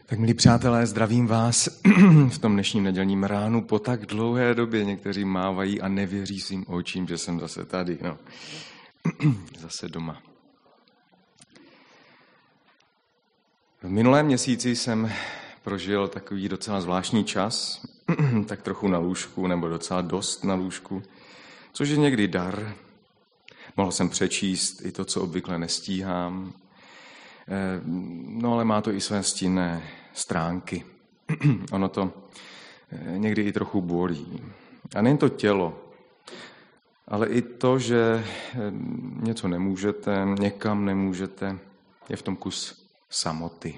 Tak milí přátelé, zdravím vás v tom dnešním nedělním ránu. Po tak dlouhé době někteří mávají a nevěří svým očím, že jsem zase tady, zase doma. V minulém měsíci jsem prožil takový docela zvláštní čas, tak trochu na lůžku, nebo docela dost na lůžku, což je někdy dar. Mohl jsem přečíst i to, co obvykle nestíhám, ale má to i své stinné stránky. Ono to někdy i trochu bolí. A nejen to tělo, ale i to, že něco nemůžete, někam nemůžete, je v tom kus samoty.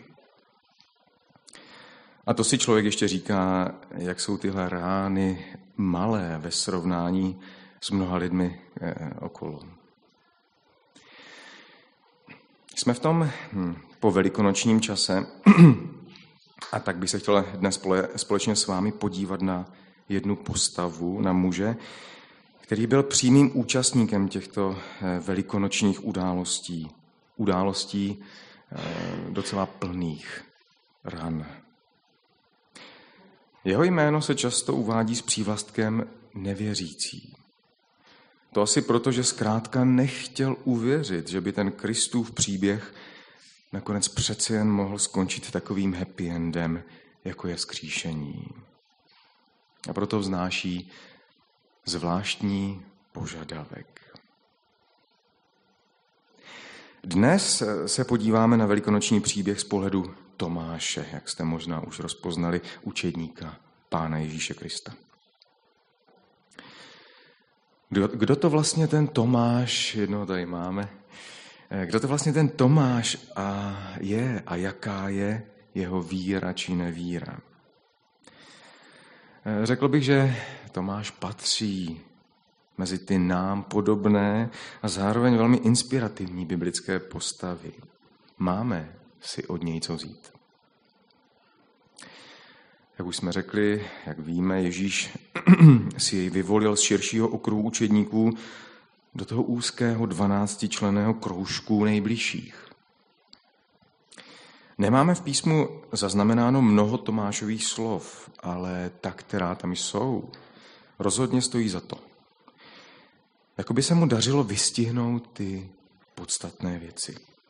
A to si člověk ještě říká, jak jsou tyhle rány malé ve srovnání s mnoha lidmi okolo. Jsme v tom po velikonočním čase a tak bych se chtěl dnes společně s vámi podívat na jednu postavu, na muže, který byl přímým účastníkem těchto velikonočních událostí docela plných ran. Jeho jméno se často uvádí s přívlastkem nevěřící. To asi proto, že zkrátka nechtěl uvěřit, že by ten Kristův příběh nakonec přece jen mohl skončit takovým happy endem, jako je vzkříšení. A proto vznáší zvláštní požadavek. Dnes se podíváme na velikonoční příběh z pohledu Tomáše, jak jste možná už rozpoznali, učedníka Pána Ježíše Krista. Kdo to vlastně ten Tomáš, jednoho tady máme, kdo to vlastně ten Tomáš je a jaká je jeho víra či nevíra? Řekl bych, že Tomáš patří mezi ty nám podobné a zároveň velmi inspirativní biblické postavy. Máme si od něj co vzít. Jak už jsme řekli, jak víme, Ježíš si jej vyvolil z širšího okruhu učedníků do toho úzkého 12členného kroužku nejbližších. Nemáme v písmu zaznamenáno mnoho Tomášových slov, ale ta, která tam jsou, rozhodně stojí za to. Jakoby se mu dařilo vystihnout ty podstatné věci.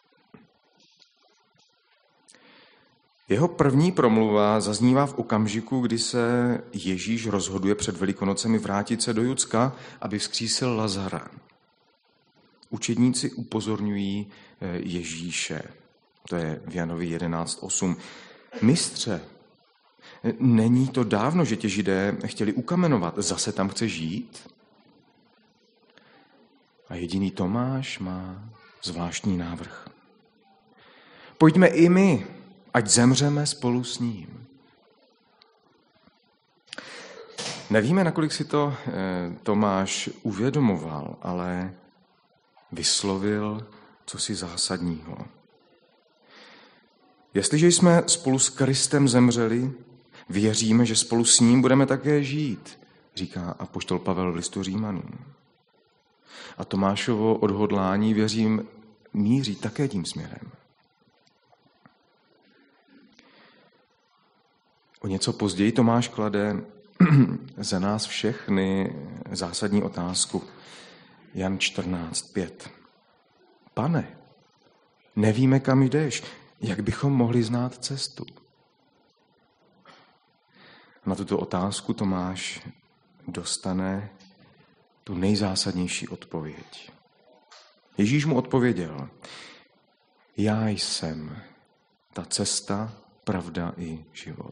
Jeho první promluva zaznívá v okamžiku, kdy se Ježíš rozhoduje před Velikonocemi vrátit se do Judska, aby vzkřísil Lazara. Učedníci upozorňují Ježíše. To je v Janovi 11:8. Mistře, není to dávno, že tě Židé chtěli ukamenovat. Zase tam chce žít? A jediný Tomáš má zvláštní návrh. Pojďme i my, ať zemřeme spolu s ním. Nevíme, nakolik si to Tomáš uvědomoval, ale vyslovil cosi zásadního. Jestliže jsme spolu s Kristem zemřeli, věříme, že spolu s ním budeme také žít, říká apoštol Pavel v listu Římanům. A Tomášovo odhodlání, věřím, míří také tím směrem. O něco později Tomáš klade za nás všechny zásadní otázku. Jan 14:5. Pane, nevíme, kam jdeš, jak bychom mohli znát cestu? Na tuto otázku Tomáš dostane tu nejzásadnější odpověď. Ježíš mu odpověděl: Já jsem ta cesta, pravda i život.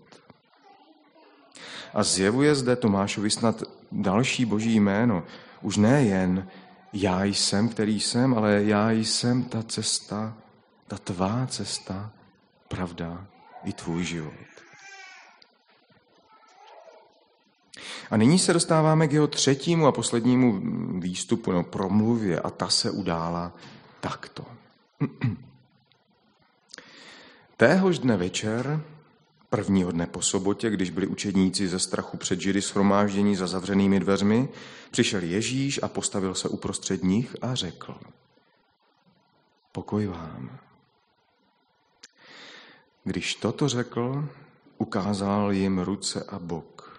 A zjevuje zde Tomášovi snad další boží jméno. Už ne jen já jsem, který jsem, ale já jsem ta cesta, ta tvá cesta, pravda i tvůj život. A nyní se dostáváme k jeho třetímu a poslednímu výstupu, promluvě, a ta se udála takto. Téhož dne večer, prvního dne po sobotě, když byli učedníci ze strachu před Židy shromáždění za zavřenými dveřmi, přišel Ježíš a postavil se uprostřed nich a řekl: Pokoj vám. Když toto řekl, ukázal jim ruce a bok.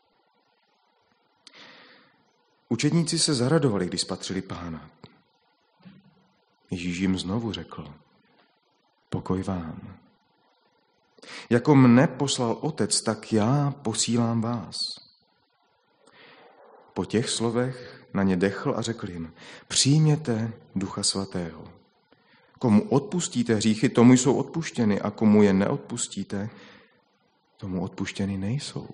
Učedníci se zaradovali, když spatřili Pána. Ježíš jim znovu řekl: pokoj vám. Jako mne poslal Otec, tak já posílám vás. Po těch slovech na ně dechl a řekl jim: přijměte Ducha Svatého. Komu odpustíte hříchy, tomu jsou odpuštěny, a komu je neodpustíte, tomu odpuštěny nejsou.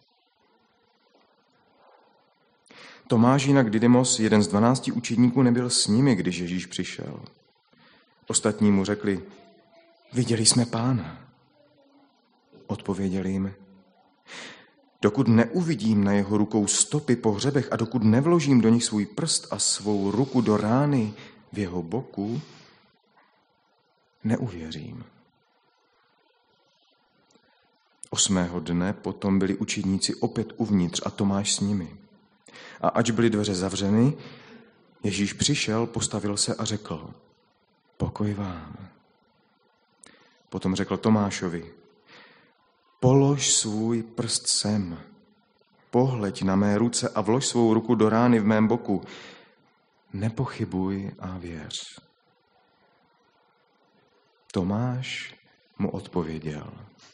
Tomáš, jinak Didymos, jeden z 12 učedníků, nebyl s nimi, když Ježíš přišel. Ostatní mu řekli: viděli jsme Pána. Odpověděl jim: dokud neuvidím na jeho rukou stopy po hřebech a dokud nevložím do nich svůj prst a svou ruku do rány v jeho boku, neuvěřím. 8. dne potom byli učedníci opět uvnitř a Tomáš s nimi. A ač byly dveře zavřeny, Ježíš přišel, postavil se a řekl: pokoj vám. Potom řekl Tomášovi: polož svůj prst sem, pohleď na mé ruce a vlož svou ruku do rány v mém boku. Nepochybuj a věř. Tomáš mu odpověděl: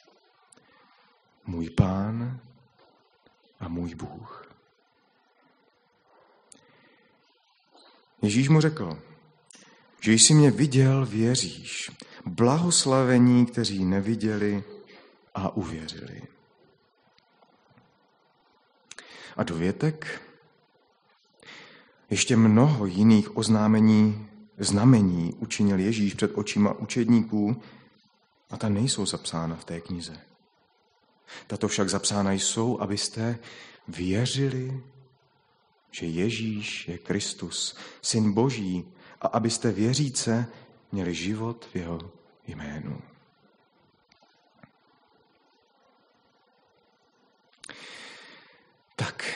můj Pán a můj Bůh. Ježíš mu řekl: že jsi mě viděl, věříš. Blahoslavení, kteří neviděli a uvěřili. A dovětek: ještě mnoho jiných znamení učinil Ježíš před očima učedníků, a ta nejsou zapsána v té knize. Tato však zapsána jsou, abyste věřili, že Ježíš je Kristus, Syn Boží, a abyste věříce měli život v jeho jménu. Tak.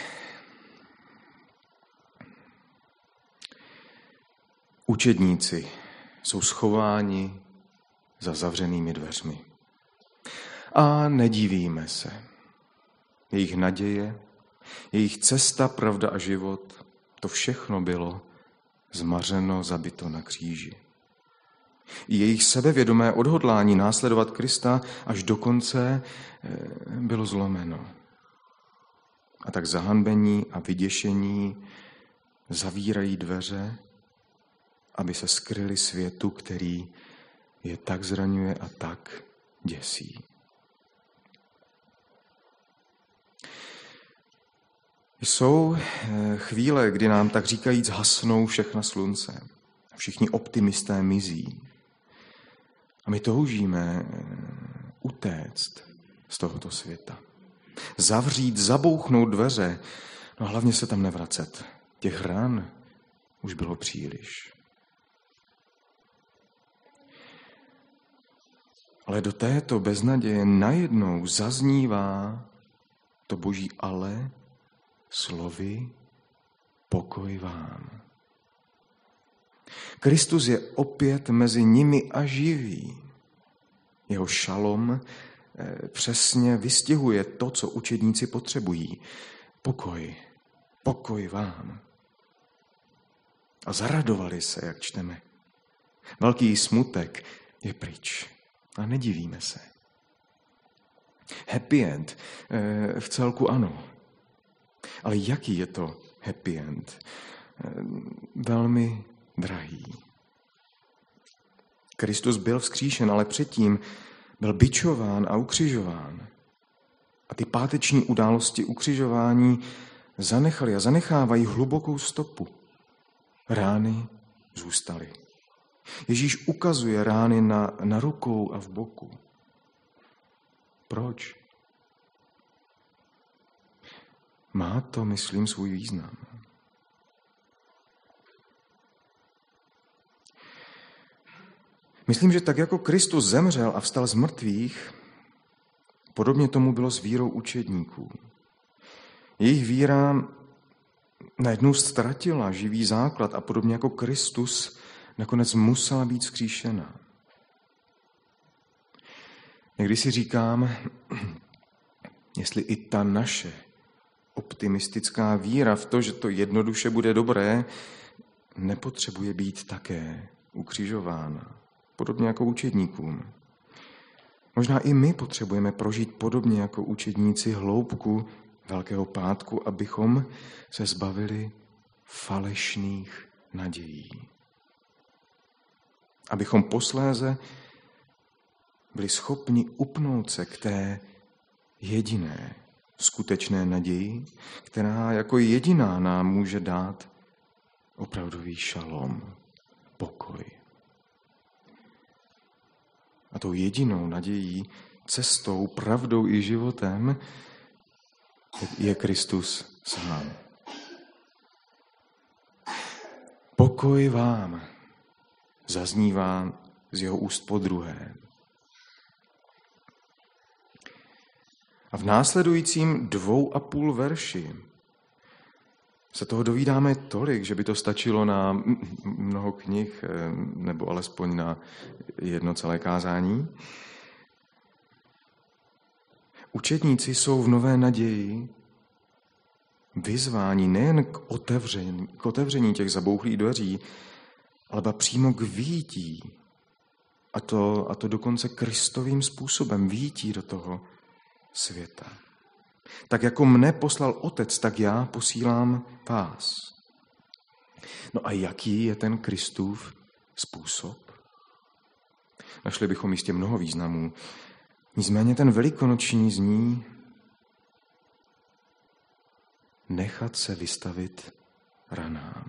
Učedníci jsou schováni za zavřenými dveřmi. A nedivíme se. Jejich naděje, jejich cesta, pravda a život, to všechno bylo zmařeno, zabito na kříži. I jejich sebevědomé odhodlání následovat Krista až do konce bylo zlomeno. A tak zahanbení a vyděšení zavírají dveře, aby se skryli světu, který je tak zraňuje a tak děsí. Jsou chvíle, kdy nám tak říkajíc hasnou všechna slunce. Všichni optimisté mizí. A my toužíme utéct z tohoto světa. Zavřít, zabouchnout dveře, no a hlavně se tam nevracet. Těch ran už bylo příliš. Ale do této beznaděje najednou zaznívá to Boží ale slovy pokoj vám. Kristus je opět mezi nimi a živý. Jeho šalom přesně vystihuje to, co učedníci potřebují. Pokoj, pokoj vám. A zaradovali se, jak čteme. Velký smutek je pryč. A nedivíme se. Happy end v celku ano. Ale jaký je to happy end? Velmi drahý. Kristus byl vzkříšen, ale předtím byl bičován a ukřižován. A ty páteční události ukřižování zanechaly a zanechávají hlubokou stopu. Rány zůstaly. Ježíš ukazuje rány na rukou a v boku. Proč? Má to, myslím, svůj význam. Myslím, že tak jako Kristus zemřel a vstal z mrtvých, podobně tomu bylo s vírou učedníků. Jejich víra najednou ztratila živý základ a podobně jako Kristus nakonec musela být vzkříšena. Někdy si říkám, jestli i ta naše optimistická víra v to, že to jednoduše bude dobré, nepotřebuje být také ukřižována, podobně jako učedníkům. Možná i my potřebujeme prožít podobně jako učedníci hloubku Velkého pátku, abychom se zbavili falešných nadějí. Abychom posléze byli schopni upnout se k té jediné skutečné naději, která jako jediná nám může dát opravdový šalom, pokoj. A tou jedinou nadějí, cestou, pravdou i životem je Kristus sám. Pokoj vám zaznívá z jeho úst podruhé. A v následujícím 2,5 verši se toho dovídáme tolik, že by to stačilo na mnoho knih, nebo alespoň na jedno celé kázání. Učedníci jsou v nové naději vyzváni nejen k otevření těch zabouchlých dveří, ale přímo k vyjití. A to dokonce Kristovým způsobem, vyjití do toho světa. Tak jako mne poslal Otec, tak já posílám vás. No a jaký je ten Kristův způsob? Našli bychom jistě mnoho významů. Nicméně ten velikonoční zní nechat se vystavit ranám.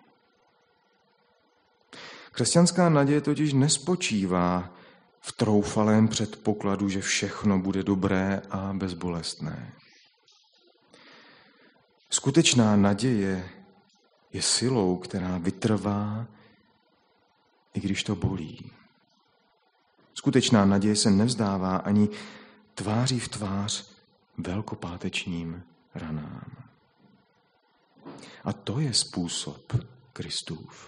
Křesťanská naděje totiž nespočívá v troufalém předpokladu, že všechno bude dobré a bezbolestné. Skutečná naděje je silou, která vytrvá, i když to bolí. Skutečná naděje se nevzdává ani tváří v tvář velkopátečním ranám. A to je způsob Kristův.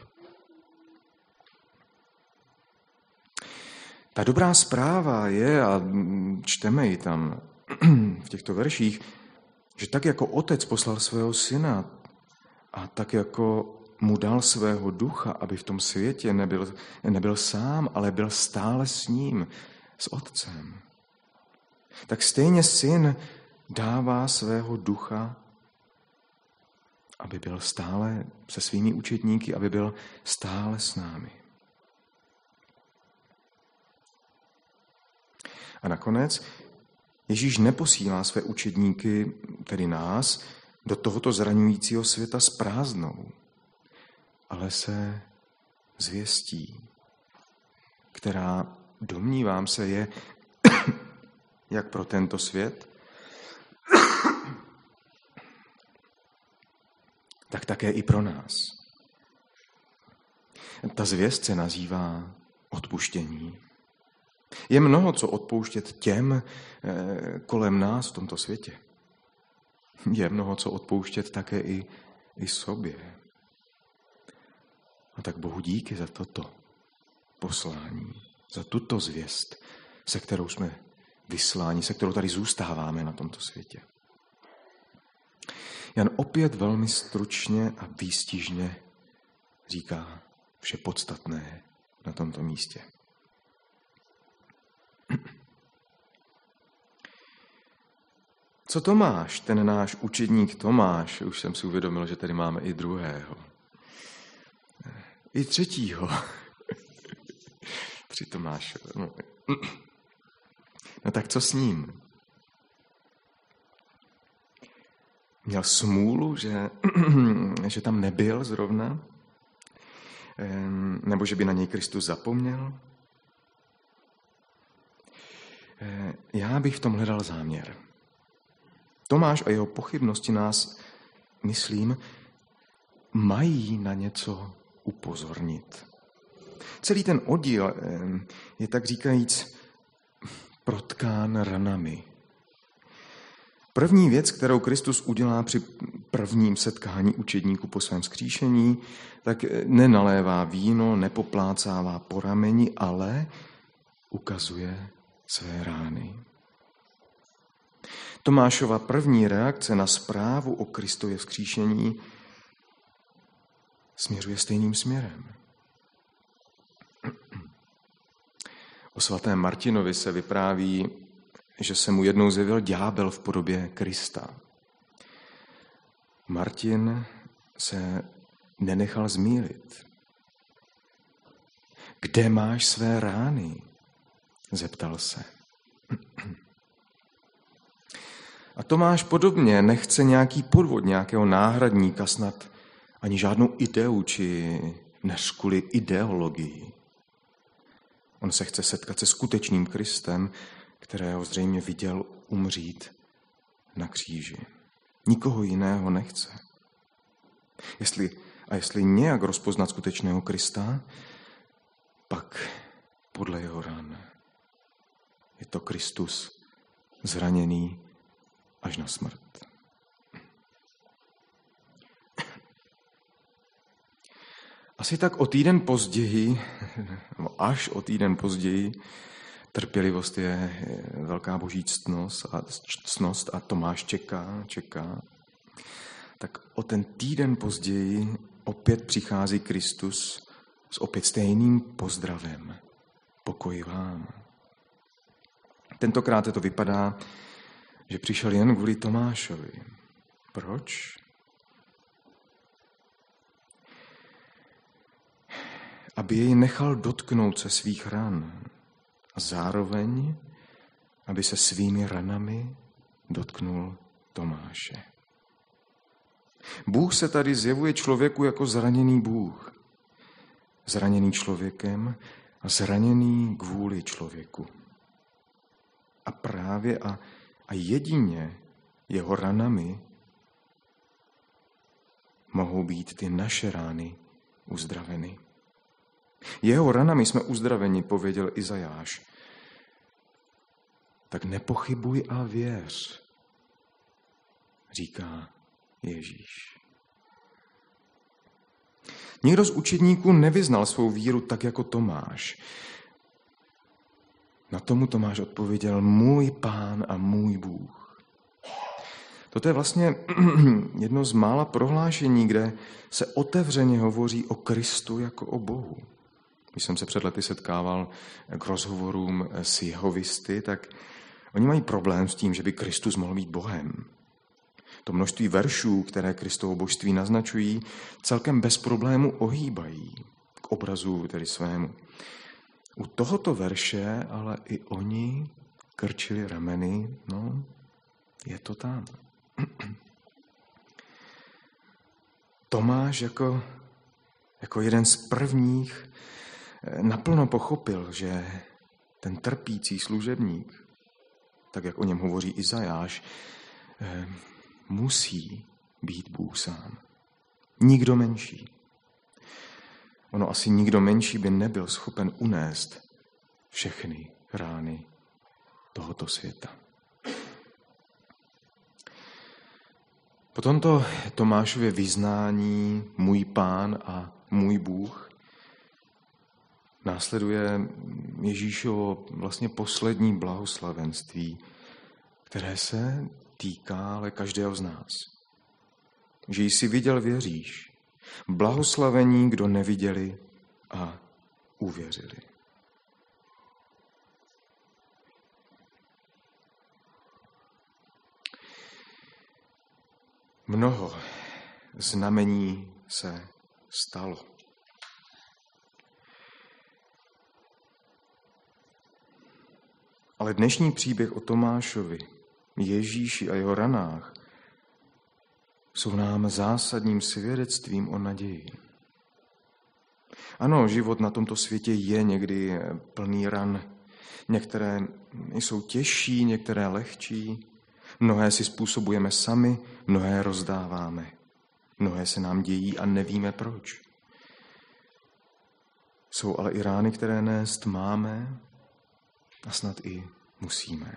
Ta dobrá zpráva je, a čteme ji tam v těchto verších, že tak jako Otec poslal svého syna a tak jako mu dal svého ducha, aby v tom světě nebyl sám, ale byl stále s ním, s Otcem, tak stejně syn dává svého ducha, aby byl stále se svými učedníky, aby byl stále s námi. A nakonec Ježíš neposílá své učedníky, tedy nás, do tohoto zraňujícího světa s prázdnou, ale se zvěstí, která, domnívám se, je jak pro tento svět, tak také i pro nás. Ta zvěst se nazývá odpuštění. Je mnoho co odpouštět těm kolem nás v tomto světě. Je mnoho co odpouštět také i sobě. A tak Bohu díky za toto poslání, za tuto zvěst, se kterou jsme vysláni, se kterou tady zůstáváme na tomto světě. Jan opět velmi stručně a výstižně říká vše podstatné na tomto místě. Co Tomáš, ten náš učedník Tomáš, už jsem si uvědomil, že tady máme i druhého, i třetího. 3 Tomáše. No tak co s ním? Měl smůlu, že tam nebyl zrovna? Nebo že by na něj Kristus zapomněl? Já bych v tom hledal záměr. Tomáš a jeho pochybnosti nás, myslím, mají na něco upozornit. Celý ten oddíl je tak říkajíc protkán ranami. První věc, kterou Kristus udělá při prvním setkání učedníků po svém vzkříšení, tak nenalévá víno, nepoplácává po rameni, ale ukazuje své rány. Tomášova první reakce na zprávu o Kristově vzkříšení směřuje stejným směrem. O svatém Martinovi se vypráví, že se mu jednou zjevil ďábel v podobě Krista. Martin se nenechal zmýlit. Kde máš své rány? Zeptal se. A Tomáš podobně nechce nějaký podvod, nějakého náhradníka, snad ani žádnou ideu či neřkuli ideologii. On se chce setkat se skutečným Kristem, kterého zřejmě viděl umřít na kříži. Nikoho jiného nechce. Jestli nějak rozpoznat skutečného Krista, pak podle jeho ran. Je to Kristus zraněný až na smrt. Asi tak o týden později, až o týden později, trpělivost je velká boží ctnost a Tomáš čeká. Tak o ten týden později opět přichází Kristus s opět stejným pozdravem. Pokoj vám. Tentokrát to vypadá, že přišel jen kvůli Tomášovi. Proč? Aby jej nechal dotknout se svých ran a zároveň, aby se svými ranami dotknul Tomáše. Bůh se tady zjevuje člověku jako zraněný Bůh. Zraněný člověkem a zraněný kvůli člověku. A právě a jedině jeho ranami mohou být ty naše rány uzdraveny. Jeho ranami jsme uzdraveni, pověděl Izajáš. Tak nepochybuj a věř, říká Ježíš. Nikdo z učedníků nevyznal svou víru tak jako Tomáš. Na tomu Tomáš odpověděl: můj Pán a můj Bůh. Toto je vlastně jedno z mála prohlášení, kde se otevřeně hovoří o Kristu jako o Bohu. Když jsem se před lety setkával k rozhovorům s jehovisty, tak oni mají problém s tím, že by Kristus mohl být Bohem. To množství veršů, které Kristovo božství naznačují, celkem bez problému ohýbají k obrazu tedy svému. U tohoto verše ale i oni krčili rameny, je to tam. Tomáš jako jeden z prvních naplno pochopil, že ten trpící služebník, tak jak o něm hovoří Izajáš, musí být Bůh sám. Nikdo menší. Ono asi nikdo menší by nebyl schopen unést všechny rány tohoto světa. Po tomto Tomášově vyznání můj Pán a můj Bůh následuje Ježíšovo vlastně poslední blahoslavenství, které se týká ale každého z nás. Že jsi viděl, věříš. Blahoslavení, kdo neviděli a uvěřili. Mnoho znamení se stalo. Ale dnešní příběh o Tomášovi, Ježíši a jeho ranách jsou nám zásadním svědectvím o naději. Ano, život na tomto světě je někdy plný ran. Některé jsou těžší, některé lehčí. Mnohé si způsobujeme sami, mnohé rozdáváme. Mnohé se nám dějí a nevíme proč. Jsou ale i rány, které nést máme a snad i musíme.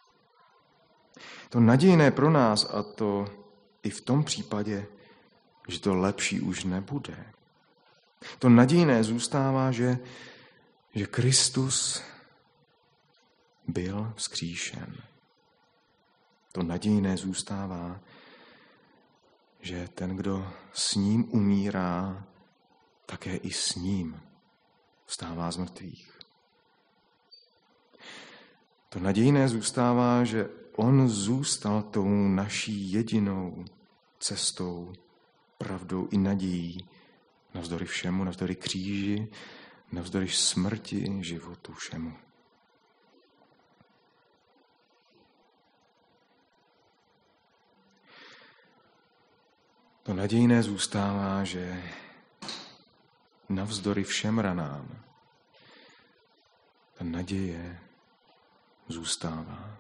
To nadějné pro nás, a to i v tom případě, že to lepší už nebude. To nadějné zůstává, že Kristus byl vzkříšen. To nadějné zůstává, že ten, kdo s ním umírá, také i s ním vstává z mrtvých. To nadějné zůstává, že on zůstal tou naší jedinou cestou, pravdou i nadějí, navzdory všemu, navzdory kříži, navzdory smrti, životu, všemu. To nadějné zůstává, že navzdory všem ranám ta naděje zůstává.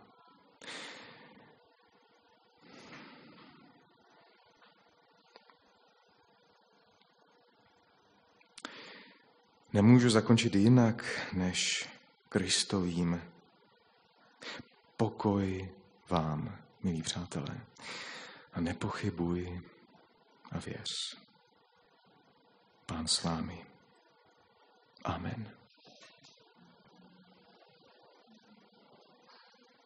Nemůžu zakončit jinak než Kristovým. Pokoj vám, milí přátelé, a nepochybuj a věř. Pán s vámi. Amen.